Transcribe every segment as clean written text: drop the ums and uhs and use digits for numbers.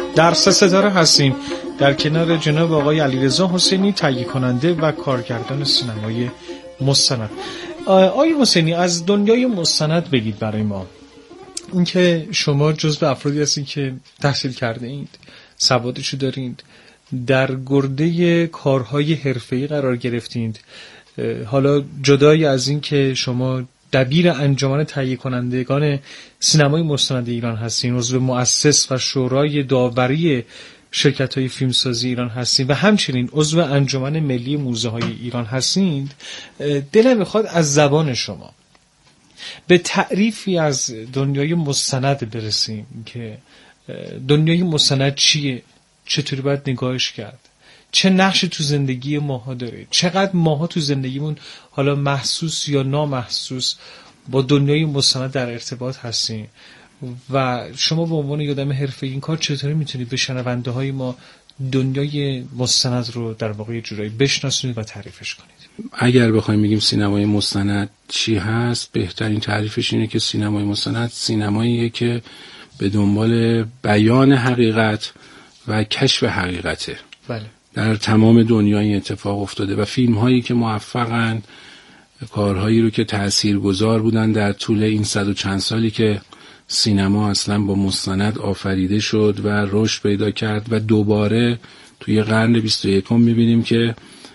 در سه ستاره هستیم در کنار جناب آقای علیرضا حسینی، تهیه کننده و کارگردان سینمای مستند. آقای حسینی، از دنیای مستند بگید برای ما. اینکه شما جزو افرادی هستید که تحصیل کرده اید، سوادشو دارید، در گرده کارهای حرفه‌ای قرار گرفتید. حالا جدای از این که شما دبیر انجمن تهیه کنندگان سینمای مستند ایران هستین، عضو مؤسس و شورای داوری شرکت‌های فیلمسازی ایران هستین و همچنین عضو انجمن ملی موزه‌های ایران هستین، دلم می‌خواد از زبان شما به تعریفی از دنیای مستند برسیم که دنیای مستند چیه، چطوری باید نگاهش کرد، چه نقشی تو زندگی ماها داره، چقدر ماها تو زندگیمون حالا محسوس یا نامحسوس با دنیای مستند در ارتباط هستیم و شما به عنوان یه آدم حرفه‌ای این کار چطوری میتونید به شنونده های ما دنیای مستند رو در واقع جورایی بشناسونید و تعریفش کنید؟ اگر بخوایم بگیم سینمای مستند چی هست، بهترین تعریفش اینه که سینمای مستند سینماییه که به دنبال بیان حقیقت و کشف حقیقته. بله. در تمام دنیا این اتفاق افتاده و فیلم هایی که موفقن، کارهایی رو که تاثیرگذار بودن در طول این 100 و چند سالی که سینما اصلا با مستند آفریده شد و رشد پیدا کرد و دوباره توی قرن 21 میبینیم که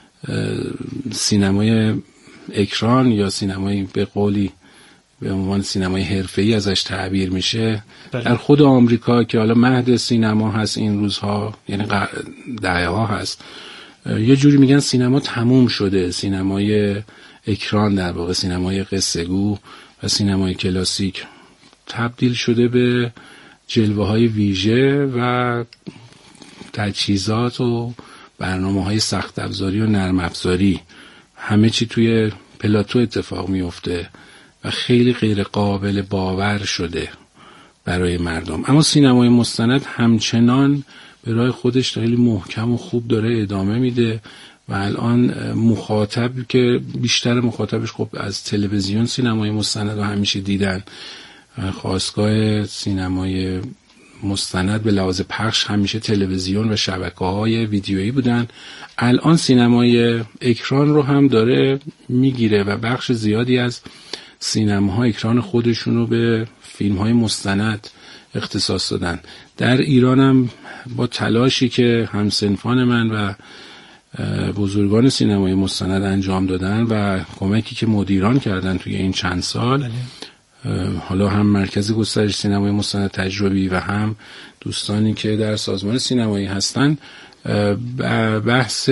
سینمای اکران یا سینمای به قولی به عنوان سینمای حرفه‌ای ازش تعبیر میشه. بله. در خود آمریکا که حالا مهد سینما هست این روزها، یعنی دهه ها هست، یه جوری میگن سینما تموم شده، سینمای اکران در واقع سینمای قصه گو و سینمای کلاسیک تبدیل شده به جلوه های ویژه و تجهیزات و برنامه های سخت افزاری و نرم افزاری، همه چی توی پلاتو اتفاق میفته و خیلی غیر قابل باور شده برای مردم. اما سینمای مستند همچنان به راه خودش خیلی محکم و خوب داره ادامه میده و الان مخاطب که بیشتر مخاطبش خب از تلویزیون سینمای مستند رو همیشه دیدن، خاستگاه سینمای مستند به لحاظ پخش همیشه تلویزیون و شبکه‌های ویدیویی بودن، الان سینمای اکران رو هم داره میگیره و بخش زیادی از سینماها اکران خودشون رو به فیلم‌های مستند اختصاص دادن. در ایران هم با تلاشی که همسنفان من و بزرگان سینمای مستند انجام دادن و کمکی که مدیران کردن توی این چند سال، حالا هم مرکز گسترش سینمای مستند تجربی و هم دوستانی که در سازمان سینمایی هستن، بحث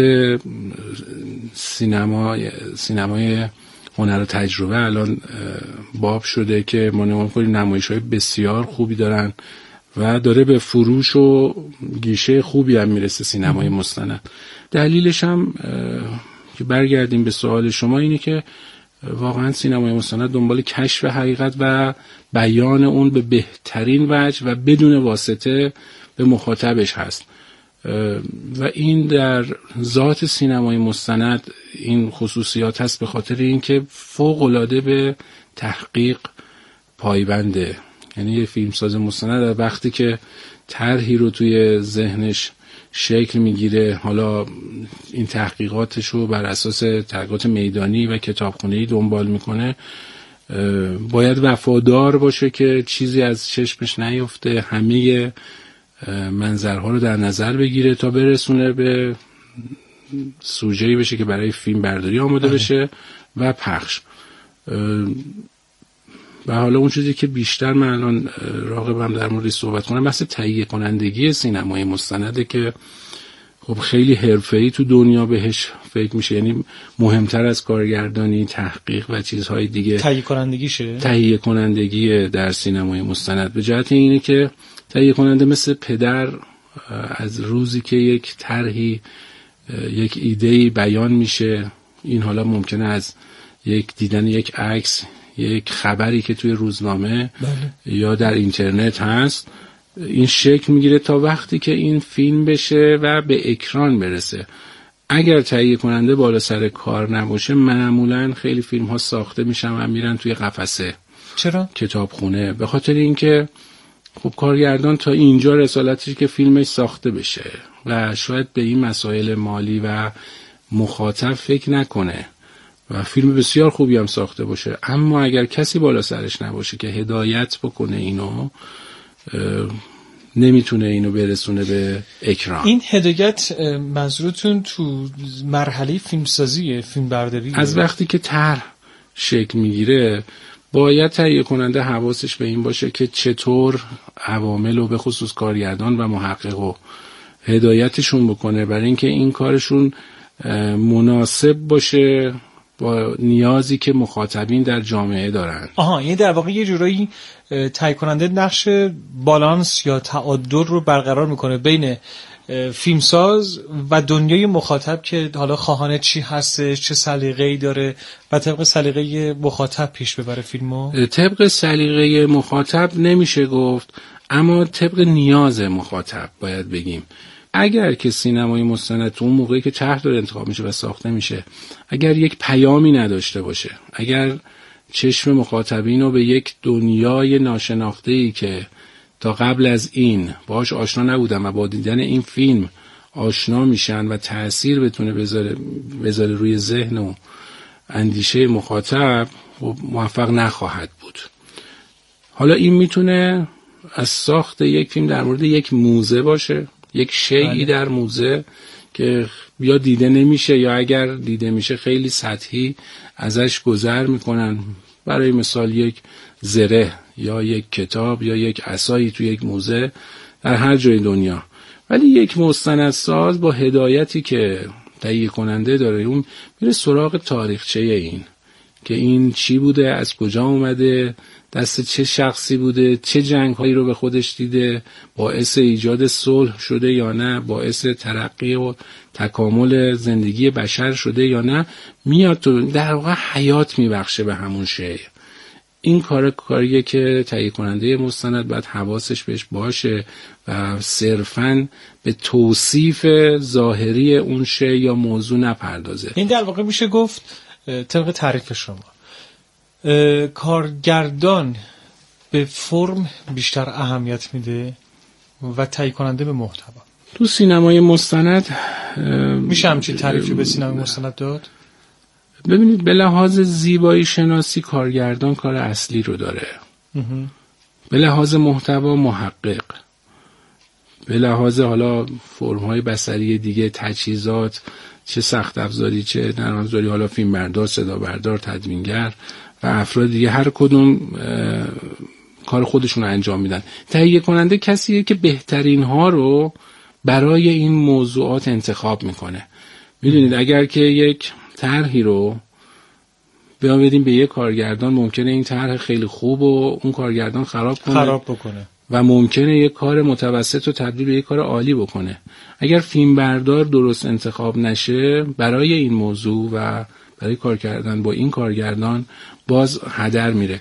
سینمای هنر و تجربه الان باب شده که ما نمون کنیم نمایش‌های بسیار خوبی دارن و داره به فروش و گیشه خوبی هم میرسه سینمای مستند. دلیلش هم که برگردیم به سوال شما اینه که واقعا سینمای مستند دنبال کشف حقیقت و بیان اون به بهترین وجه و بدون واسطه به مخاطبش هست و این در ذات سینمای مستند این خصوصیات هست، به خاطر اینکه فوق‌العاده به تحقیق پایبنده. یعنی یه فیلمساز مستند وقتی که طرحی رو توی ذهنش شکل میگیره، حالا این تحقیقاتش رو بر اساس تحقیقات میدانی و کتابخونه‌ای دنبال میکنه، باید وفادار باشه که چیزی از چشمش نیفته، همه منظرها رو در نظر بگیره تا برسونه به سوژه‌ای بشه که برای فیلم برداری آماده بشه و پخش. و حالا اون چیزی که بیشتر من الان راغبم در موردش صحبت کنم بحث تهیه کنندگی سینمای مستنده که خب خیلی حرفه‌ای تو دنیا بهش فکر میشه، یعنی مهمتر از کارگردانی، تحقیق و چیزهای دیگه تهیه کنندگی در سینمای مستند، به جهت اینه که تهیه کننده مثل پدر از روزی که یک طرحی یک ایده‌ای بیان میشه، این حالا ممکنه از دیدن یک عکس، یک خبری که توی روزنامه یا در اینترنت هست، این شکل میگیره تا وقتی که این فیلم بشه و به اکران برسه. اگر تهیه کننده بالا سر کار نباشه، معمولا خیلی فیلم ها ساخته میشن و میرن توی قفسه. چرا؟ کتابخونه. به خاطر اینکه خب کارگردان تا اینجا رسالتش که فیلمش ساخته بشه و شاید به این مسائل مالی و مخاطب فکر نکنه و فیلم بسیار خوبی هم ساخته باشه، اما اگر کسی بالا سرش نباشه که هدایت بکنه اینو، نمیتونه اینو برسونه به اکران. این هدایت منظورتون تو مرحله فیلمسازیه، فیلم برداری؟ از وقتی که طرح شکل میگیره باید تهیه کننده حواسش به این باشه که چطور عوامل و به خصوص کارگردان و محقق و هدایتشون بکنه برای اینکه این کارشون مناسب باشه با نیازی که مخاطبین در جامعه دارن. یعنی در واقع یه جورایی تهیه کننده نقش بالانس یا تعادل رو برقرار میکنه بین فیلمساز و دنیای مخاطب که حالا خواهان چی هستش، چه سلیقه‌ای داره و طبق سلیقه مخاطب پیش ببره فیلمو. طبق سلیقه مخاطب نمیشه گفت، اما طبق نیاز مخاطب باید بگیم. اگر که سینمای مستند تو اون موقعی که طرح داره انتخاب میشه و ساخته میشه، اگر یک پیامی نداشته باشه، اگر چشم مخاطبین رو به یک دنیای ناشناخته‌ای که تا قبل از این باهاش آشنا نبودن و با دیدن این فیلم آشنا میشن و تأثیر بتونه بذاره روی ذهن و اندیشه مخاطب، موفق نخواهد بود. حالا این میتونه از ساخت یک فیلم در مورد یک موزه باشه، یک شیئی در موزه که یا دیده نمیشه یا اگر دیده میشه خیلی سطحی ازش گذر میکنن. برای مثال یک زره یا یک کتاب یا یک عصایی تو یک موزه در هر جای دنیا. ولی یک مستندساز با هدایتی که تهیه کننده داره اون میره سراغ تاریخچه این که این چی بوده، از کجا اومده، دست چه شخصی بوده، چه جنگ‌هایی رو به خودش دیده، باعث ایجاد صلح شده یا نه، باعث ترقی و تکامل زندگی بشر شده یا نه. میاد تو در واقع حیات میبخشه به همون شی. این کاریه که تهیه کننده مستند باید حواسش بهش باشه و صرفاً به توصیف ظاهری اون شی یا موضوع نپردازه. این در واقع میشه گفت طبق تعریف شما کارگردان به فرم بیشتر اهمیت میده و تهیه کننده به محتوا. تو سینمای مستند میشه همچین تعریفی به سینمای مستند داد؟ ببینید، به لحاظ زیبایی شناسی کارگردان کار اصلی رو داره، به لحاظ محتوا محقق، به لحاظ حالا فرم‌های بصری دیگه، تجهیزات، چه سخت افزاری چه نرم افزاری، حالا فیلم بردار، صدا بردار، تدوینگر و افراد دیگه هر کدوم کار خودشون رو انجام میدن. تهیه کننده کسیه که بهترین ها رو برای این موضوعات انتخاب میکنه. میدونید اگر که یک طرحی رو بدیم به یک کارگردان، ممکنه این طرح خیلی خوب و اون کارگردان خراب بکنه و ممکنه یک کار متوسط رو تبدیل به یک کار عالی بکنه. اگر فیلم بردار درست انتخاب نشه برای این موضوع و برای کار کردن با این کارگردان، باز هدر میره.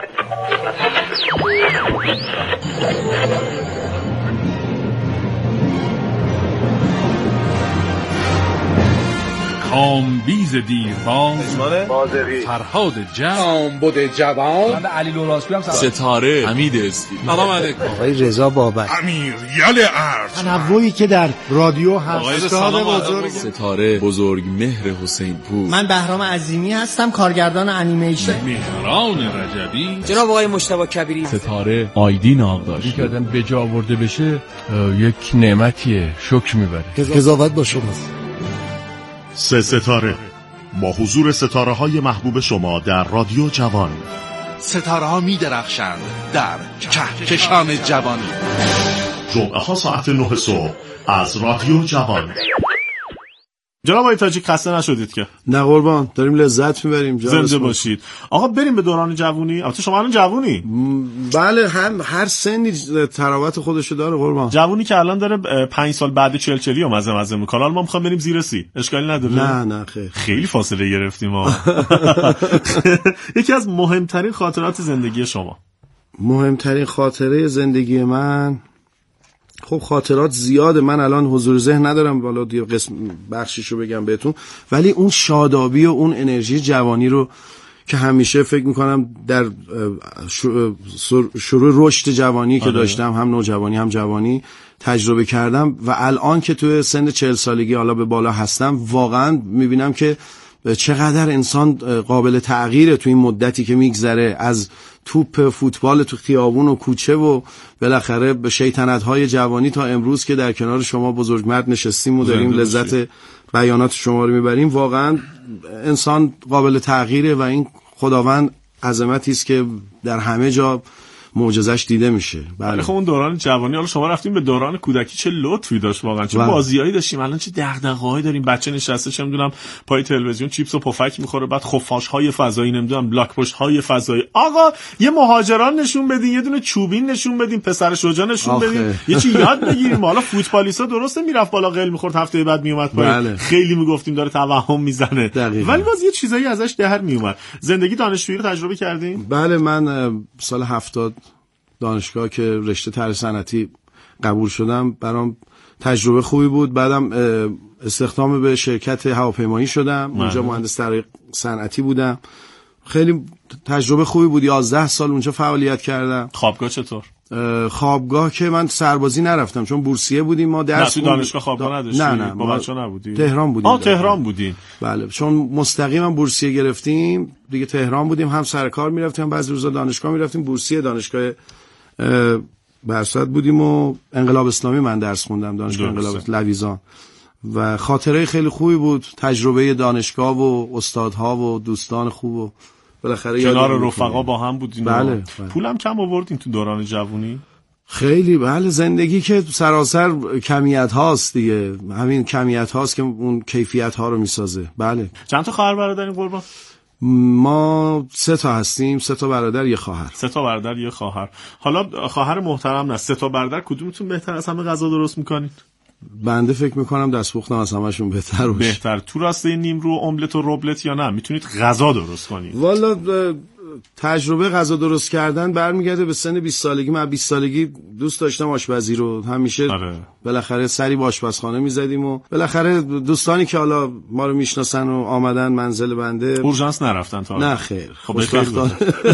کامبیز دیرباز، فرهاد جمع، کامبد جوان، من علی لوراسپی هم ستاره، حمید استی، سلام علیکم، آقای رضا بابک، امیر یل ارج، تنوعی که در رادیو هست، استاد بزرگ ستاره بزرگ مهر حسین پور، من بهرام عظیمی هستم، کارگردان انیمیشن، مهران رجبی، جناب آقای مجتبی کبیری، ستاره آیدین آقداشت. که آدم به جا آورده بشه یک نعمتیه، شکر میبره. قضاوت با شماست. سه ستاره با حضور ستاره های محبوب شما در رادیو جوان. ستاره ها می درخشند در کهکشان جوانی. جمعه ها ساعت 9 صبح از رادیو جوان. جناب آقای تاجیک خسته نشدید که؟ نه قربان، داریم لذت میبریم. زنده باشید. آقا بریم به دوران جوونی. البته شما الان جوونی؟ بله، هم هر سنی تراوت خودشو داره قربان. جوونی که الان داره 5 سال بعد 40 و مزه میکنه. الان ما میخوام بریم زیر 30. اشکالی نداره؟ نه خیلی فاصله گرفتیم ما. یکی از مهمترین خاطرات زندگی شما. مهمترین خاطره زندگی من، خب خاطرات زیاده، من الان حضور ذهن ندارم بالا دیگه قسم بخشیشو بگم بهتون، ولی اون شادابی و اون انرژی جوانی رو که همیشه فکر میکنم در شروع رشد جوانی که داشتم، هم نوجوانی هم جوانی تجربه کردم و الان که توی سن 40 سالگی حالا به بالا هستم، واقعا میبینم که چقدر انسان قابل تغییره توی این مدتی که میگذره، از توپ فوتبال تو خیابون و کوچه و بالاخره به شیطنت‌های جوانی تا امروز که در کنار شما بزرگمرد نشستیم و داریم لذت بیانات شما رو میبریم. واقعا انسان قابل تغییره و این خداوند عظمتی است که در همه جا معجزش دیده میشه. بله خب اون دوران جوانی، حالا شما رفتیم به دوران کودکی، چه لطفی داشت واقعا، چه بازیایی داشتیم. الان چه دغدغه‌هایی داریم، بچه نشسته چه میدونم پای تلویزیون چیپس و پفک میخوره، بعد خفاش‌های فضایی، نمیدونم بلاک پشت‌های فضایی. آقا یه مهاجران نشون بدین، یه دونه چوبین نشون بدین، پسر شجاع نشون بدین، یه چی یاد بگیریم. حالا فوتبالیستا درسته میرفت بالا قل میخورد، هفته بعد میومد پای، خیلی میگفتیم داره توهم میزنه، ولی باز یه چیزایی ازش در میومد. زندگی دانشجویی رو تجربه کردین؟ بله، من سال 70 دانشگاه که رشته طرح صنعتی قبول شدم، برام تجربه خوبی بود. بعدم استخدام به شرکت هواپیمایی شدم، اونجا مهندس طرح صنعتی بودم. خیلی تجربه خوبی بود، 11 سال اونجا فعالیت کردم. خوابگاه چطور؟ خوابگاه که من سربازی نرفتم چون بورسیه بودیم، ما درس دانشگاه خوابگاه نداشتیم. نه با بچه نبودی؟ تهران بودیم. تهران بودین. بله، چون مستقیما بورسیه گرفتیم دیگه، تهران بودیم، هم سر کار میرفتیم، هم بعضی روزا دانشگاه میرفتیم. بورسیه دانشگاه برصد بودیم و انقلاب اسلامی من درس خوندم، دانشگاه انقلاب لویزان، و خاطره خیلی خوبی بود. تجربه دانشگاه و استادها و دوستان خوب و بالاخره کنار رفقا با هم بودین. بله. پولم کم آوردین تو دوران جوانی؟ خیلی. بله، زندگی که سراسر کمیت هاست دیگه، همین کمیت هاست که اون کیفیت ها رو میسازه. بله. چند تا خواهر برادرین قربان؟ ما 3 تا هستیم، 3 تا برادر، 1 خواهر. 3 تا برادر، 1 خواهر. حالا خواهر محترم نه، 3 تا برادر کدومتون بهتر از همه غذا درست میکنین؟ بنده فکر میکنم دستپختم از همشون بهتر باشه. بهتر. تو راسته نیمرو، املت و ربلت یا نه میتونید غذا درست کنید؟ والا تجربه غذا درست کردن برمیگرده به سن 20 سالگی. من 20 سالگی دوست داشتم آشپزی رو، همیشه بالاخره سری به آشپزخانه میزدیم و بالاخره دوستانی که حالا ما رو میشناسن و آمدن منزل بنده، اورژانس نرفتن تا؟ نه خیر. خوشبختانه.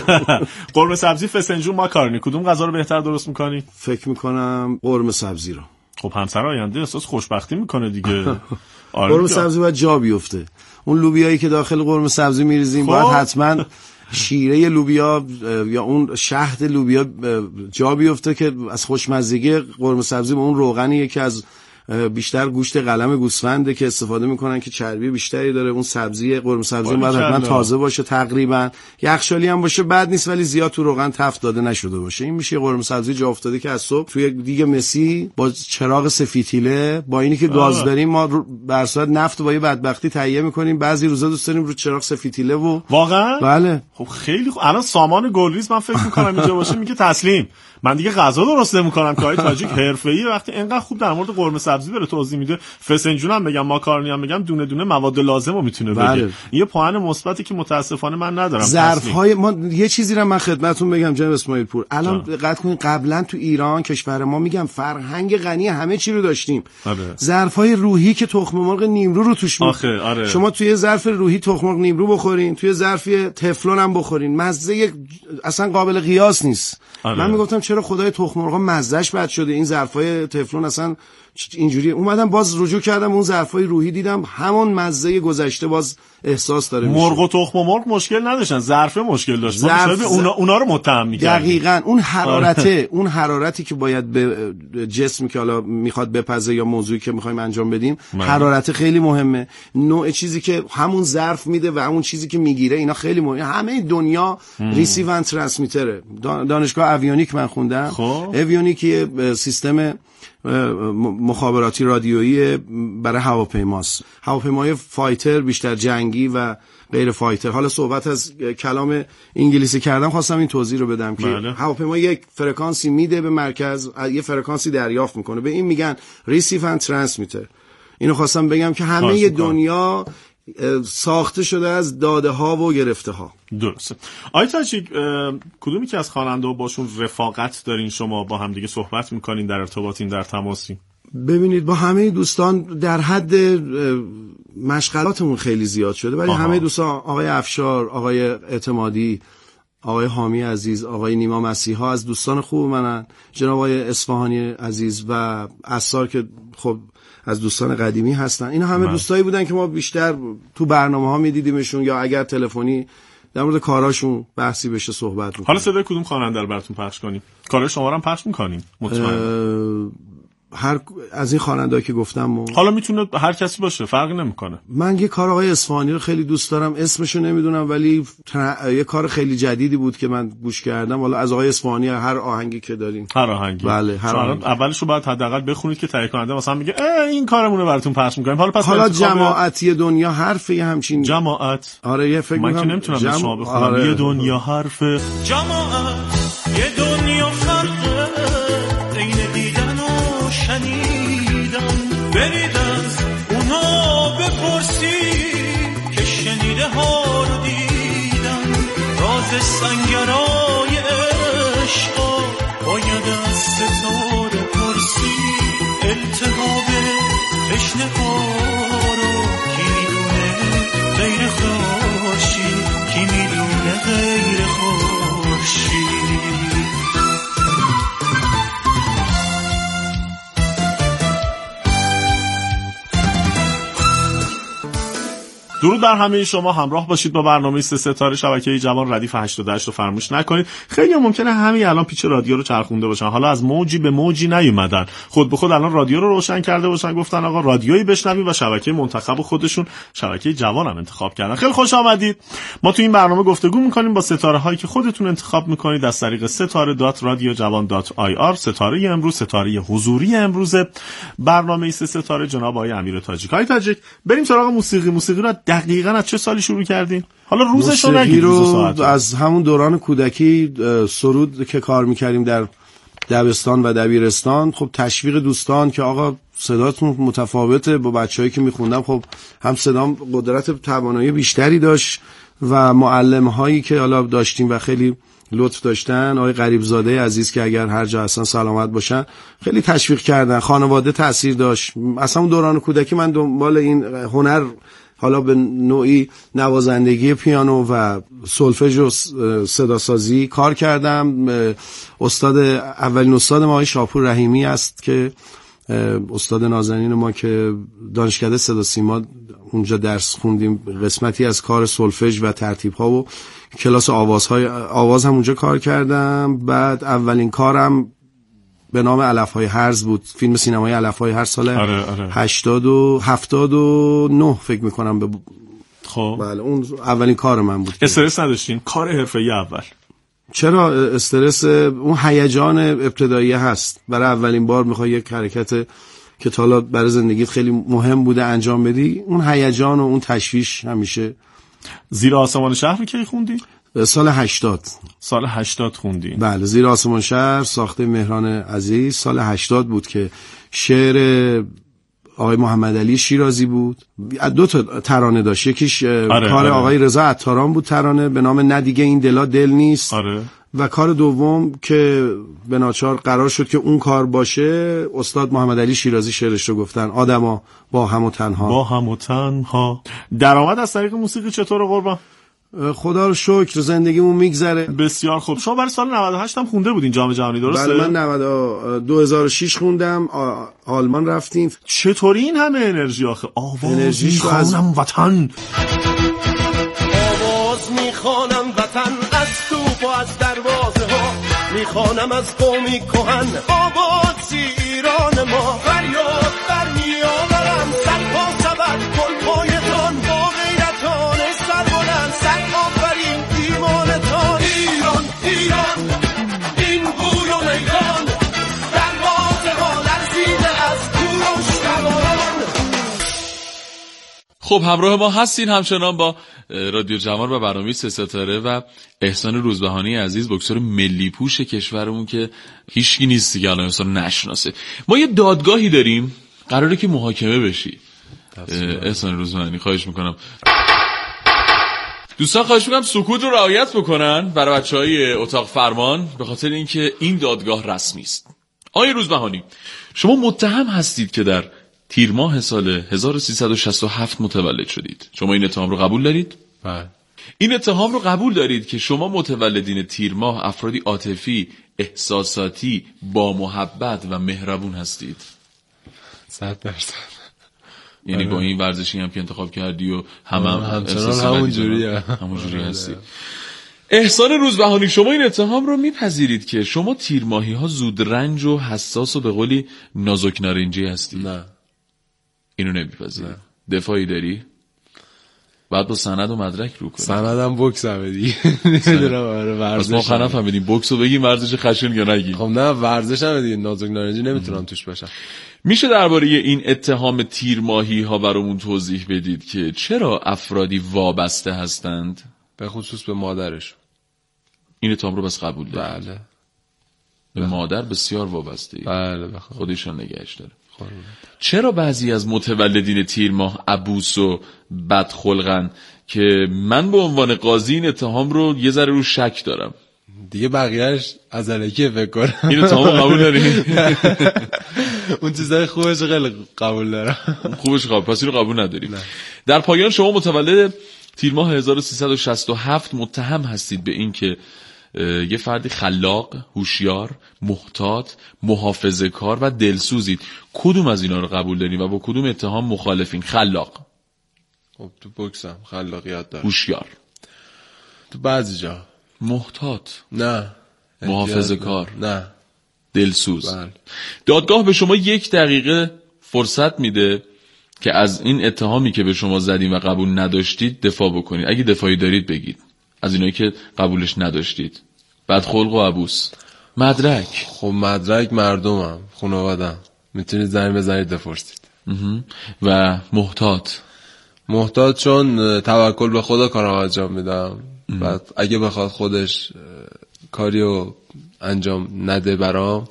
قرمه سبزی، فسنجون، ماکارونی، کدوم غذا رو بهتر درست میکنی؟ فکر میکنم قرمه سبزی رو. خب همسر آینده احساس خوشبختی میکنه دیگه. قرمه سبزی باید جا بیفته. اون لوبیایی که داخل قرمه سبزی میریزیم باید حتما شیره لوبیا یا اون شهد لوبیا جا بیفته که از خوشمزگی قرمه سبزی به اون روغنیه که از بیشتر گوشت قلم گوسفنده که استفاده میکنن که چربی بیشتری داره. اون سبزی قرمه سبزی باید حتما تازه باشه، تقریبا یخچالی هم باشه بد نیست، ولی زیاد تو روغن تفت داده نشده باشه. این میشه قرمه سبزی جا افتاده که از صبح توی دیگ مسی با چراغ سفیتیله، با اینی که گاز داریم ما بر صورت نفت با یه بدبختی تهیه میکنیم، بعضی روزا دوست داریم رو چراغ سفیتیله. و واقعا بله خب خیلی خوب. الان سامان گلریز من فکر میکنم اینجا باشه میگه تسلیم، من دیگه غذا درست نمی‌کنم که آقای تاجیک حرفه‌ای وقتی اینقدر خوب در مورد قرمه سبزی بره توضیح میده، فسنجون هم بگم، ماکارونی هم بگم، دونه دونه مواد لازمو میتونه بگه. یه پوان مثبتی که متاسفانه من ندارم. ظرف‌های ما یه چیزی رو من خدمتتون بگم جناب اسماعیل پور، الان دقت کنید، قبلا تو ایران کشور ما میگم فرهنگ غنی همه چی رو داشتیم. ظرف‌های روحی که تخم مرغ نیمرو رو توش شما توی ظرف روحی تخم مرغ نیمرو بخورین، توی ظرف تفلون هم بخورین، مزه اصلا قابل قیاس نیست. من میگفتم چرا خدای تخم مرغ مزهش بد شده، این ظرفای تفلون اصلا اینجوری. اومدم باز رجوع کردم اون ظرفای روحی، دیدم همون مزه گذشته باز احساس داره میشه. مرغ و تخم مرغ مشکل نداشتن، ظرف مشکل داشت. اونا رو متهم می‌کردن. دقیقاً اون حرارتی که باید به جسمی که حالا میخواد بپزه یا موضوعی که می‌خوایم انجام بدیم، حرارت خیلی مهمه. نوع چیزی که همون ظرف میده و اون چیزی که میگیره، اینا خیلی مهمه. همه دنیا ریسیو اند ترانسمیتره. دانشگاه اویونیک من خوندم. اویونیک یه سیستم مخابراتی رادیویی برای هواپیماست. هواپیمای فایتر بیشتر جنگی و غیر فایتر. حالا صحبت از کلام انگلیسی کردم، خواستم این توضیح رو بدم که هواپیما یک فرکانسی میده به مرکز، یه فرکانسی دریافت میکنه، به این میگن ریسیو اند ترانسمیتر. اینو خواستم بگم که همه دنیا ساخته شده از داده ها و گرفته ها. درسته. آقای تاجیک، کدومی که از خواننده باشون رفاقت دارین، شما با هم دیگه صحبت میکنین، در ارتباطین، در تماسین؟ ببینید با همه دوستان در حد مشغلاتمون خیلی زیاد شده، ولی همه دوستان، آقای افشار، آقای اعتمادی، آقای حامی عزیز، آقای نیما مسیحا از دوستان خوب منن، جناب آقای اصفهانی عزیز و عصار که خب از دوستان قدیمی هستن. اینا همه دوستایی بودن که ما بیشتر تو برنامه‌ها می‌دیدیمشون یا اگر تلفنی در مورد کاراشون بحثی بشه صحبت می‌کنیم. حالا صدای کدوم خواننده رو براتون پخش کنیم؟ کارای شما رو هم پخش می‌کنیم مطمئن. هر از این خواننده‌ای که گفتم حالا میتونه هر کسی باشه، فرقی نمیکنه. من یه کار آقای اصفهانی رو خیلی دوست دارم، اسمشو نمیدونم ولی یه کار خیلی جدیدی بود که من گوش کردم. حالا از آقای اصفهانی هر آهنگی که داریم، هر آهنگی، بله هر آهنگی. اولشو باید حداقل بخونید که تهیه کننده مثلا میگه این کارمون رو براتون پخش می‌کنیم. حالا جماعتی دنیا حرف یه همچین جماعت. آره یه فکر من که نمیتونم به شما بخونم. آره. یه دنیا حرف جماعت، یه دنیا فرقه بین دیدن و شنیدن. برید از اونا بپرسی که شنیده ها رو دیدن. راز سنگرای عشقا باید از ستاره پرسی. التهاب تشنه ها رو کی میدونه غیر خورشید، کی میدونه غیر خورشید. درود بر همه شما، همراه باشید با برنامه 3 ستاره شبکه جوان ردیف 88 رو فراموش نکنید. خیلی ممکنه همین الان پیچ رادیو رو چرخونده باشن، حالا از موجی به موجی نیومدن، خود به خود الان رادیو رو روشن کرده باشن، گفتن آقا رادیویی بشنویم و شبکه منتخب خودشون شبکه جوان هم انتخاب کردن. خیلی خوش آمدید. ما تو این برنامه گفتگو می‌کنیم با ستاره هایی که خودتون انتخاب می‌کنید از طریق ستاره.radiojavan.ir. ستاره امروز، ستاره حضوری امروز برنامه 3 ستاره جناب آقای امیر تاجیک. آقای تاجیک، بریم سراغ موسیقی رو دقیقاً از چه سالی شروع کردین؟ حالا روزش رو نگید، روز و ساعت. از همون دوران کودکی سرود که کار میکردیم در دبستان و دبیرستان، خب تشویق دوستان که آقا صداتون متفاوته با بچه‌هایی که میخوندم، خب هم صدام قدرت توانایی بیشتری داشت و معلم‌هایی که حالا داشتیم و خیلی لطف داشتن، آقای غریبزاده عزیز که اگر هر جا هستن سلامت باشن، خیلی تشویق کردن. خانواده تأثیر داشت. اصلا اون دوران کودکی من دنبال این هنر، حالا به نوعی نوازندگی پیانو و سولفژ و صداسازی کار کردم. اولین استاد ما آقای شاپور رحیمی است که استاد نازنین ما که دانشکده صدا سیما اونجا درس خوندیم، قسمتی از کار سولفژ و ترتیب ها و کلاس آواز هم اونجا کار کردم. بعد اولین کارم به نام علف‌های هرز بود، فیلم سینمایی علف‌های هرز سال 79 فکر میکنم. خب بله اون اولین کار من بود. استرس نداشتین؟ کار حرفه‌ای اول؟ چرا استرس؟ اون هیجان ابتدایی هست، برای اولین بار میخوای یک حرکت که تا حالا برای زندگیت خیلی مهم بوده انجام بدی، اون هیجان و اون تشویش همیشه. زیر آسمان شهر کی خوندی؟ سال 80. سال 80 خوندی؟ بله، زیر آسمان شهر ساخته مهران عزیز سال 80 بود که شعر آقای محمد علی شیرازی بود. 2 تا ترانه داشت، یکیش کار آقای رضا عطاران بود، ترانه به نام نه دیگه این دلا دل نیست. و کار دوم که به ناچار قرار شد که اون کار باشه، استاد محمد علی شیرازی شعرش رو گفتن، آدما با هم و تنها. با هم و تنها. درآمد از طریق موسیقی چطوره قربان؟ خدا رو شکر زندگیمون میگذره. بسیار خوب. شما برای سال 98 هم خونده بودین جام جهانی، درسته؟ بله، من 2006 خوندم، آلمان رفتیم. چطوری این همه انرژی آخه؟ آواز میخوانم وطن، آواز میخوانم وطن، از توپ و از دروازه ها میخوانم، از قومی کهن آباد ایران ما. فریاد برمیآورم سرپا سبد کن پایتان، با غیرتان سربلند سر آفرین ایمانتان. ایران ایران این گوی و میدان، دروازه ها لرزیده از کوروش سواران. خب همراه ما هستین همچنان با رادیو جوان و برنامه 3 ستاره و احسان روزبهانی عزیز، بکسور ملی پوش کشورمون که هیچکی نیست دیگه الان احسان نشناسه. ما یه دادگاهی داریم قراره که محاکمه بشی. احسان روزبهانی خواهش میکنم دوستان خواهش میکنم سکوت رو رعایت بکنن برای بچهای اتاق فرمان، به خاطر اینکه این دادگاه رسمی است. آقای روزبهانی، شما متهم هستید که در تیر ماه سال 1367 متولد شدید. شما این اتهام رو قبول دارید؟ بله. این اتهام رو قبول دارید که شما متولدین تیر ماه افرادی عاطفی، احساساتی، با محبت و مهربون هستید؟ 100%. یعنی با این ورزشی هم که انتخاب کردی و همون جوریه، همون جوری هستی. احسان روزبهانی، شما این اتهام رو میپذیرید که شما تیرماهی ها زود رنج و حساس و به قولی نازک نارنجی هستید؟ نه. اینو نمیپذیرید. دفاعی داری؟ بعد با سند و مدرک رو کنی. سندم بوکس هم دیگه. نمیدونم ورزش. ما خنا فهمیدیم بوکس رو بگیم ورزش خشن یا نگی. خب نه ورزش هم دیگه نازک نارنجی نمیتونم توش باشم. میشه درباره این اتهام تیرماهی ها برامون توضیح بدید که چرا افرادی وابسته هستند؟ به خصوص به مادرش. این اتهام رو بس قبول داره؟ بله. به مادر بسیار وابسته. بله خودشان نگهش داره. چرا بعضی از متولدین تیر ماه عبوس و بدخلقن که من به عنوان قاضی این اتهام رو یه ذره رو شک دارم؟ دیگه بقیه‌اش از الکی فکر کنم. این اتهام قبول داری؟ اون چیزای خوبش خیلی قبول دارم. خوبش قبول، پس اینو قبول نداری. در پایان شما متولد تیر ماه 1367 متهم هستید به این که یه فردی خلاق، هوشیار، محتاط، محافظه‌کار و دلسوزید. کدوم از اینا رو قبول دارین و با کدوم اتهام مخالفین؟ خلاق. خب تو بوکسم خلاقیت دارم. هوشیار. تو بعضی جا. محتاط. نه. محافظه‌کار. نه. دلسوز. بله. دادگاه به شما 1 دقیقه فرصت میده که از این اتهامی که به شما زدیم و قبول نداشتید دفاع بکنید. اگه دفاعی دارید بگید. از اینایی که قبولش نداشتید. بدخلق و عبوس. مدرک. خب مدرک مردمم، خانواده‌ام. میتونید زنگ بزنید بپرسید. و محتاط چون توکل به خدا کارم انجام میدم. بعد اگه بخواد خودش کاریو انجام نده برام،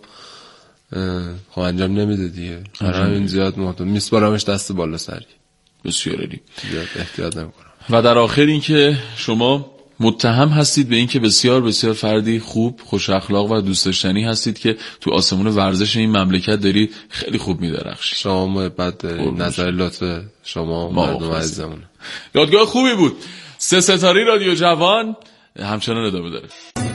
خب انجام نمیده دیگه. همین زیاد محتاط میسپارمش دست بالا سری. بسیار عالی. زیاد احتیاط نمیکنم. و در آخر این که شما متهم هستید به این که بسیار بسیار فردی خوب، خوش اخلاق و دوست داشتنی هستید که تو آسمون ورزش این مملکت داری خیلی خوب میدرخشید. شما محبت دارید، نظر لطف شما مردم عزیزمون. یادگاه خوبی بود. 3 ستاره رادیو جوان همچنان ادامه داره.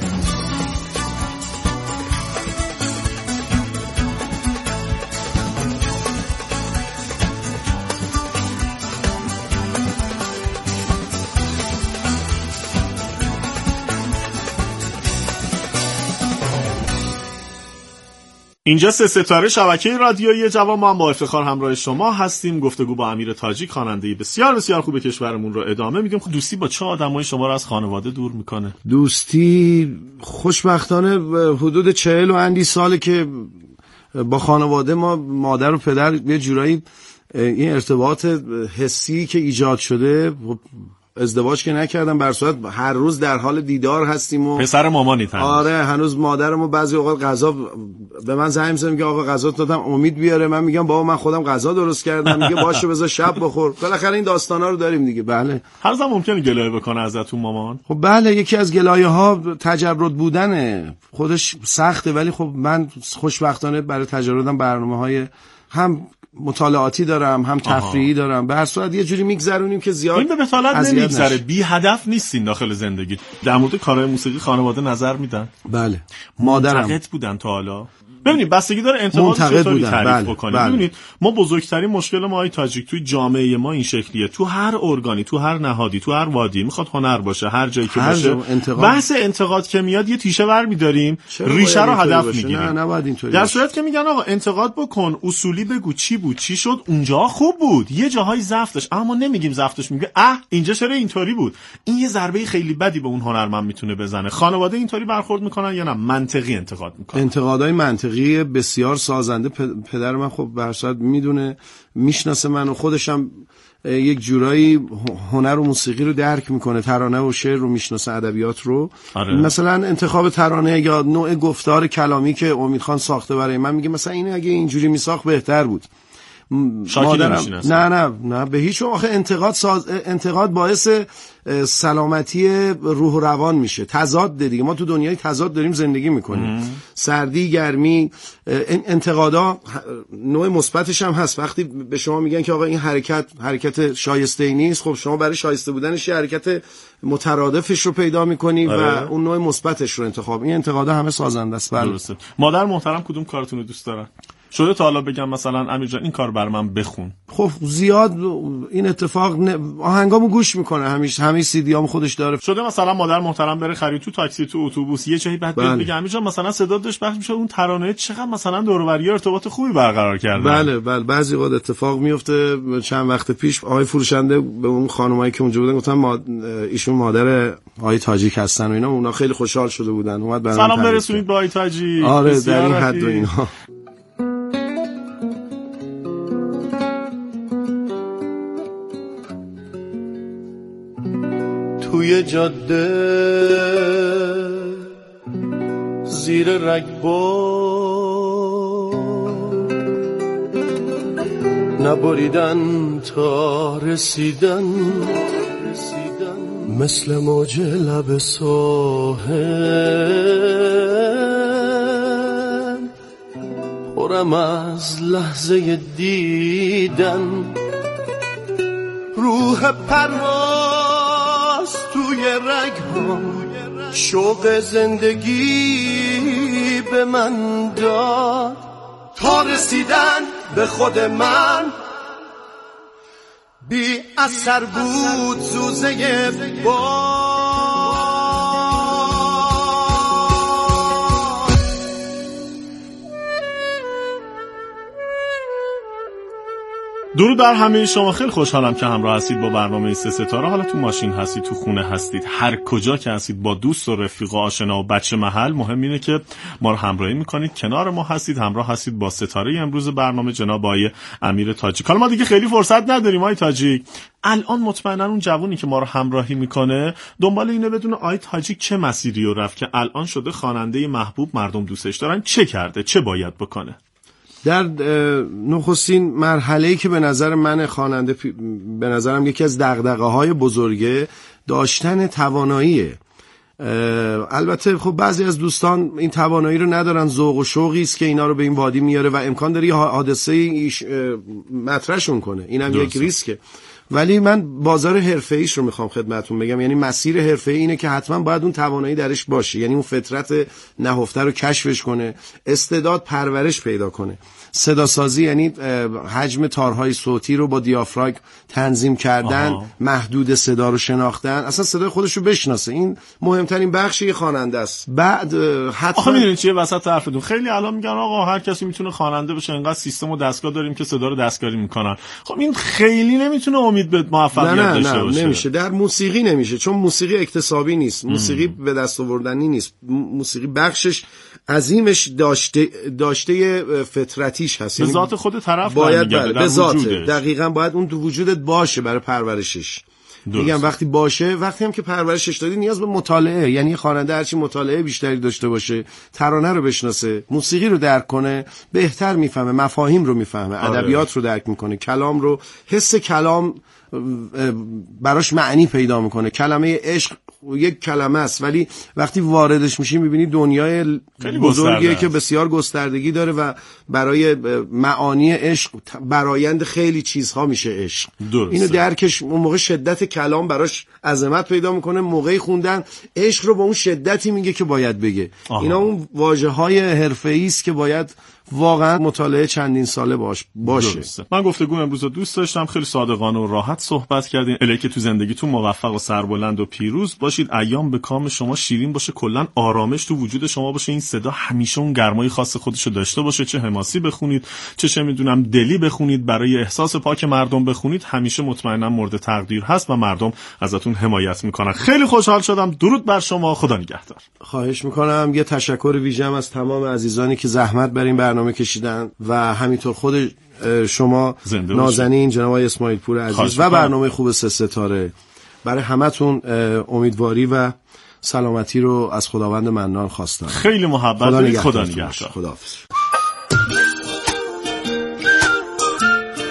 اینجا 3 ستاره شبکه رادیویی جوان، ما هم با افتخار همراه شما هستیم. گفتگو با امیر تاجیک، خواننده بسیار بسیار خوب کشورمون رو ادامه میدیم. خب دوستی با چه آدمای شما رو از خانواده دور میکنه؟ دوستی خوشبختانه حدود 40 و اندی ساله که با خانواده ما، مادر و پدر، یه جورایی این ارتباط حسی که ایجاد شده، ازدواج که نکردم، بر صورت هر روز در حال دیدار هستیم و پسر مامانیت هنوز. آره هنوز مادرمو بعضی اوقات غذا به من زنگ میزنه میگه آقا غذا دادم امید بیاره، من میگم بابا من خودم غذا درست کردم، میگه باشه بذار شب بخور. بالاخره این داستانا رو داریم دیگه. بله هر زمان ممکنه گلایه بکنه ازتون مامان؟ خب بله، یکی از گلایه ها تجرد بودنه، خودش سخته، ولی خب من خوشبختانه برای تجردم برنامه‌های هم مطالعاتی دارم هم تفریحی دارم. به هر صورت یه جوری میگذرونیم که زیاد این به بتالت نمیگذره. بی هدف نیستین داخل زندگی. در مورد کارهای موسیقی خانواده نظر میدن؟ بله. مادرم منتقد بودن تا حالا؟ ببینید بستگی داره انتقاد چطوری تعریف بکنید. ببینید ما بزرگترین مشکل ما های تاجیک توی جامعه ما این شکلیه. تو هر ارگانی، تو هر نهادی، تو هر وادی، میخواد هنر باشه، هر جایی که باشه، بحث انتقاد که میاد یه تیشه ور می‌داریم، ریشه رو هدف میگیریم. نه نباید اینطوری. در صورتی که میگن آقا انتقاد بکن، اصولی بگو، چی بود، چی شد، اونجا خوب بود، یه جاهای ضعف داشت، اما نمیگیم ضعفش، میگه اینجا چرا اینطوری بود. این یه ضربه خیلی بدی به اون هنرمند میتونه بزنه. خانواده اینطوری برخورد میکنن یا نه منطقی انتقاد میکنن؟ انتقادهای منطقی بسیار سازنده. پدر من خب به هر صورت میدونه، میشناسه منو، خودشم یک جورایی هنر و موسیقی رو درک میکنه، ترانه و شعر رو میشناسه، ادبیات رو. مثلا انتخاب ترانه یا نوع گفتار کلامی که امید خان ساخته برای من، میگه مثلا این اگه اینجوری میساخت بهتر بود. مادرم نه به هیچ وجه. آخه انتقاد باعث سلامتی روح و روان میشه. تضاد دیگه، ما تو دنیای تضاد داریم زندگی میکنیم. سردی، گرمی، انتقادا نوع مثبتش هم هست. وقتی به شما میگن که آقا این حرکت شایسته نیست، خب شما برای شایسته بودنش یه حرکت مترادفش رو پیدا میکنی و اون نوع مثبتش رو انتخاب. این انتقادا همه سازنده است. درسته. مادر محترم کدوم کارتون رو دوست دارن؟ شده تا حالا بگم مثلا امیر جان این کار بر من بخون؟ خب زیاد این اتفاق آهنگامو گوش میکنه، همه سیدیامو خودش داره. شده مثلا مادر محترم بره خرید تو تاکسی، تو اتوبوس، یه جایی بعد بگه امیر جان مثلا صدا داشت پخش میشه اون ترانه چقدر مثلا دور و بری ارتباط خوبی برقرار کردن. بله بعضی وقت اتفاق میفته. چند وقت پیش آقای فروشنده به اون خانمایی که اونجا بودن گفتن ایشون مادر آقای تاجیک هستن و اینا، اونا خیلی خوشحال شده بودن. اومد برام سلام برسونید به آقای تاجیک. آره در این حد و اینا. توی جاده زیر رگبار نبریدن تا رسیدن مثل موج لب ساحل پرم از لحظه دیدن روح پرواز توی رگ‌هام شوق زندگی به من داد تا رسیدن به خود من بی اثر بود سوزه باد. درود بر همه شما. خیلی خوشحالم که همراه هستید با برنامه 3 ستاره. حالا تو ماشین هستید، تو خونه هستید، هر کجا که هستید، با دوست و رفیق و آشنا و بچه محل، مهم اینه که ما رو همراهی میکنید، کنار ما هستید، همراه هستید با ستاره امروز برنامه جناب آقای امیر تاجیک. حالا ما دیگه خیلی فرصت نداریم آقای تاجیک. الان مطمئنا اون جوونی که ما رو همراهی میکنه دنبال اینه بدونه آقای تاجیک چه مسیری رو رفت که الان شده خواننده محبوب، مردم دوستش دارن، چه کرده، چه باید بکنه. در نخستین مرحله‌ای که به نظر من خواننده به نظرم یکی از دغدغه‌های بزرگه داشتن تواناییه. البته خب بعضی از دوستان این توانایی رو ندارن، ذوق و شوقی است که اینا رو به این وادی میاره و امکان داره یه حادثه مطرحشون کنه. اینم یک ریسکه. ولی من بازار حرفه‌ایش رو میخوام خدمتتون بگم. یعنی مسیر حرفه‌ای اینه که حتما باید اون توانایی درش باشه، یعنی اون فطرت نهفته رو کشفش کنه، استعداد پرورش پیدا کنه. صدا سازی یعنی حجم تارهای صوتی رو با دیافراگم تنظیم کردن، محدود صدا رو شناختن، اصلا صدای خودش رو بشناسه. این مهمترین بخش یه خواننده است. بعد حتما میدونید چیه وسط حرفتون خیلی الان میگن آقا هر کسی میتونه خواننده بشه، انقدر سیستم و دستگاه داریم که صدا رو دستکاری میکنن. خب این خیلی نمیتونه امید به موفقیت داشته باشه. نمیشه. در موسیقی نمیشه، چون موسیقی اکتسابی نیست، موسیقی به دست آوردنی نیست. موسیقی بخشش عظیمش داشته فطرتیش هست، به ذات خود طرف باید به ذات دقیقاً باید اون تو وجودت باشه برای پرورشش. میگم وقتی باشه، وقتی هم که پرورشش دادی نیاز به مطالعه، یعنی خواننده هرچی مطالعه بیشتری داشته باشه، ترانه رو بشناسه، موسیقی رو درک کنه، بهتر میفهمه، مفاهیم رو میفهمه، ادبیات رو درک میکنه، کلام رو، حس کلام براش معنی پیدا میکنه. کلمه عشق یک کلمه است ولی وقتی واردش میشی میبینی دنیای بزرگیه که بسیار گستردگی داره و برای معانی عشق برایند خیلی چیزها میشه عشق. اینو درکش اون موقع شدت کلام براش عظمت پیدا میکنه، موقعی خوندن عشق رو با اون شدتی میگه که باید بگه. اینا اون واژه‌های حرفه‌ای است که باید واقعا مطالعه چندین ساله باشه. درسته. من گفتگو امروز رو دوست داشتم، خیلی صادقانه و راحت صحبت کردین. الهی که تو زندگیتون موفق و سربلند و پیروز باشید، ایام به کام شما شیرین باشه، کلا آرامش تو وجود شما باشه، این صدا همیشه اون گرمای خاص خودشو داشته باشه، چه حماسی بخونید چه میدونم دلی بخونید، برای احساس پاک مردم بخونید، همیشه مطمئنا مورد تقدیر هست و مردم ازتون حمایت میکنن. خیلی خوشحال شدم. درود بر شما. خدا نگهدار. خواهش میکنم. یه تشکر ویژه‌ام از تمام عزیزانی که زحمت بر این برنامه کشیدن و همینطور خود شما نازنین، جناب آقای اسماعیل پور عزیز و برنامه خوب 3 ستاره. برای همتون امیدواری و سلامتی رو از خداوند منان خواستم. خیلی محبت. خدا نگهدار. خداحافظ.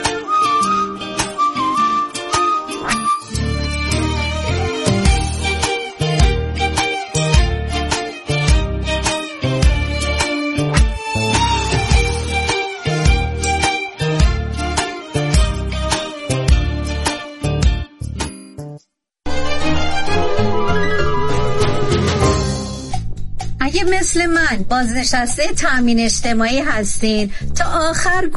مثل من بازنشسته تامین اجتماعی هستین تا آخر